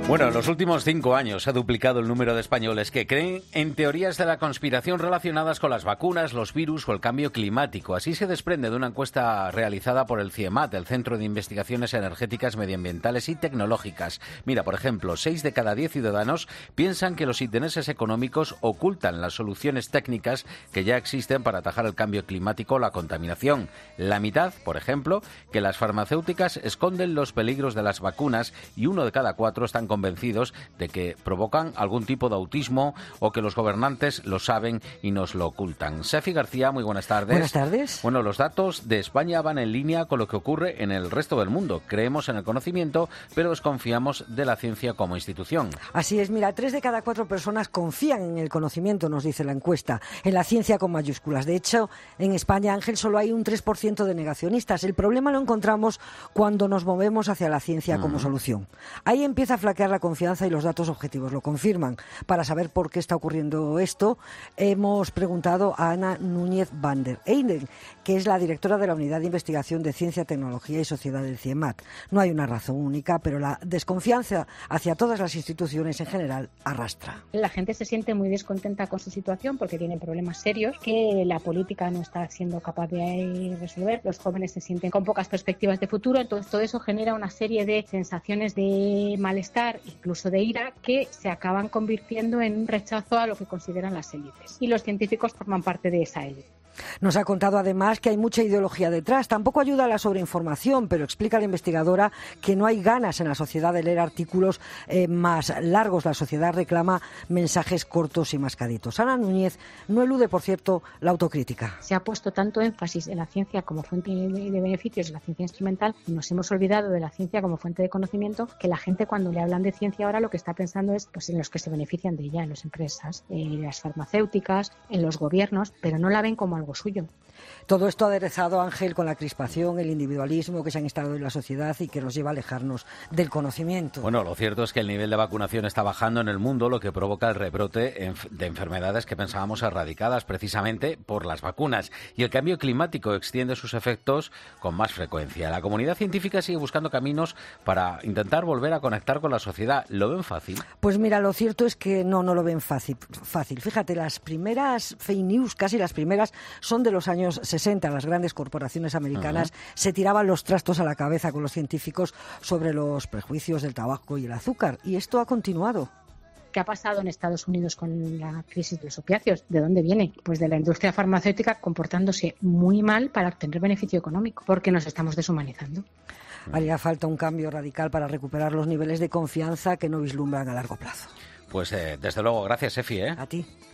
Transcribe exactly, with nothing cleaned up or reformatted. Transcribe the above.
Bueno, en los últimos cinco años se ha duplicado el número de españoles que creen en teorías de la conspiración relacionadas con las vacunas, los virus o el cambio climático. Así se desprende de una encuesta realizada por el CIEMAT, el Centro de Investigaciones Energéticas, Medioambientales y Tecnológicas. Mira, por ejemplo, seis de cada diez ciudadanos piensan que los intereses económicos ocultan las soluciones técnicas que ya existen para atajar el cambio climático o la contaminación. La mitad, por ejemplo, que las farmacéuticas esconden los peligros de las vacunas y uno de cada cuatro están convencidos de que provocan algún tipo de autismo o que los gobernantes lo saben y nos lo ocultan. Sefi García, muy buenas tardes. Buenas tardes. Bueno, los datos de España van en línea con lo que ocurre en el resto del mundo. Creemos en el conocimiento, pero desconfiamos de la ciencia como institución. Así es, mira, tres de cada cuatro personas confían en el conocimiento, nos dice la encuesta, en la ciencia con mayúsculas. De hecho, en España, Ángel, solo hay un tres por ciento de negacionistas. El problema lo encontramos cuando nos movemos hacia la ciencia como solución. Ahí empieza a flaquear la confianza y los datos objetivos lo confirman. Para saber por qué está ocurriendo esto, hemos preguntado a Ana Núñez van der Eyden, que es la directora de la Unidad de Investigación de Ciencia, Tecnología y Sociedad del CIEMAT. No hay una razón única, pero la desconfianza hacia todas las instituciones en general arrastra. La gente se siente muy descontenta con su situación porque tiene problemas serios que la política no está siendo capaz de resolver. Los jóvenes se sienten con pocas perspectivas de futuro, entonces todo eso genera una serie de sensaciones de malestar, incluso de ira, que se acaban convirtiendo en un rechazo a lo que consideran las élites. Y los científicos forman parte de esa élite. Nos ha contado además que hay mucha ideología detrás. Tampoco ayuda a la sobreinformación, pero explica la investigadora que no hay ganas en la sociedad de leer artículos eh, más largos. La sociedad reclama mensajes cortos y mascaditos. Ana Núñez no elude, por cierto, la autocrítica. Se ha puesto tanto énfasis en la ciencia como fuente de, de beneficios, la ciencia instrumental, y nos hemos olvidado de la ciencia como fuente de conocimiento, que la gente cuando le hablan de ciencia ahora lo que está pensando es pues, en los que se benefician de ella, en las empresas, en las farmacéuticas, en los gobiernos, pero no la ven como algo suyo. Todo esto aderezado, Ángel, con la crispación, el individualismo que se han instalado en la sociedad y que nos lleva a alejarnos del conocimiento. Bueno, lo cierto es que el nivel de vacunación está bajando en el mundo, lo que provoca el rebrote de enfermedades que pensábamos erradicadas precisamente por las vacunas. Y el cambio climático extiende sus efectos con más frecuencia. La comunidad científica sigue buscando caminos para intentar volver a conectar con la sociedad. ¿Lo ven fácil? Pues mira, lo cierto es que no, no lo ven fácil. fácil. Fíjate, las primeras fake news, casi las primeras, son de los años sesenta. Las grandes corporaciones americanas uh-huh. se tiraban los trastos a la cabeza con los científicos sobre los prejuicios del tabaco y el azúcar. Y esto ha continuado. ¿Qué ha pasado en Estados Unidos con la crisis de los opiáceos? ¿De dónde viene? Pues de la industria farmacéutica comportándose muy mal para obtener beneficio económico, porque nos estamos deshumanizando. Haría falta un cambio radical para recuperar los niveles de confianza que no vislumbran a largo plazo. Pues eh, desde luego, gracias, Sefi, ¿eh? A ti.